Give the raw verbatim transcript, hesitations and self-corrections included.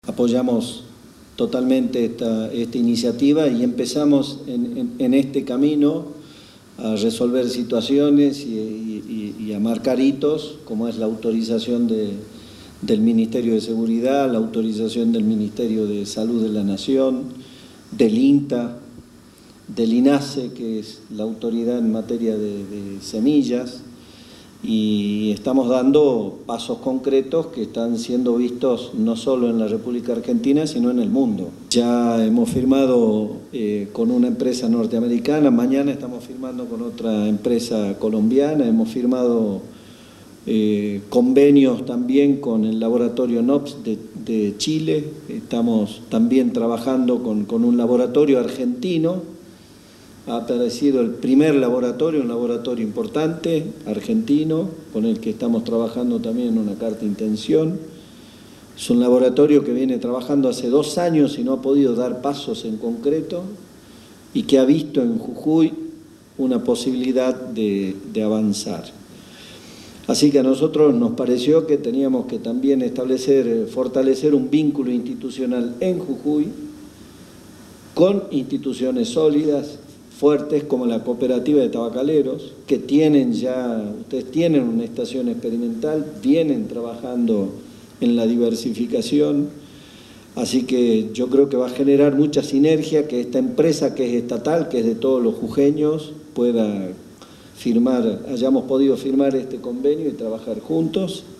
Apoyamos totalmente esta, esta iniciativa y empezamos en, en, en este camino a resolver situaciones y, y, y a marcar hitos, como es la autorización de, del Ministerio de Seguridad, la autorización del Ministerio de Salud de la Nación, del INTA, del INASE, que es la autoridad en materia de, de semillas, y estamos dando pasos concretos que están siendo vistos no solo en la República Argentina, sino en el mundo. Ya hemos firmado eh, con una empresa norteamericana, mañana estamos firmando con otra empresa colombiana, hemos firmado eh, convenios también con el laboratorio N O P S de, de Chile, estamos también trabajando con, con un laboratorio argentino. Ha aparecido el primer laboratorio, un laboratorio importante, argentino, con el que estamos trabajando también en una carta de intención. Es un laboratorio que viene trabajando hace dos años y no ha podido dar pasos en concreto y que ha visto en Jujuy una posibilidad de, de avanzar. Así que a nosotros nos pareció que teníamos que también establecer, fortalecer un vínculo institucional en Jujuy con instituciones sólidas, fuertes, como la cooperativa de tabacaleros, que tienen ya, ustedes tienen una estación experimental, vienen trabajando en la diversificación, así que yo creo que va a generar mucha sinergia, que esta empresa que es estatal, que es de todos los jujeños, pueda firmar, hayamos podido firmar este convenio y trabajar juntos.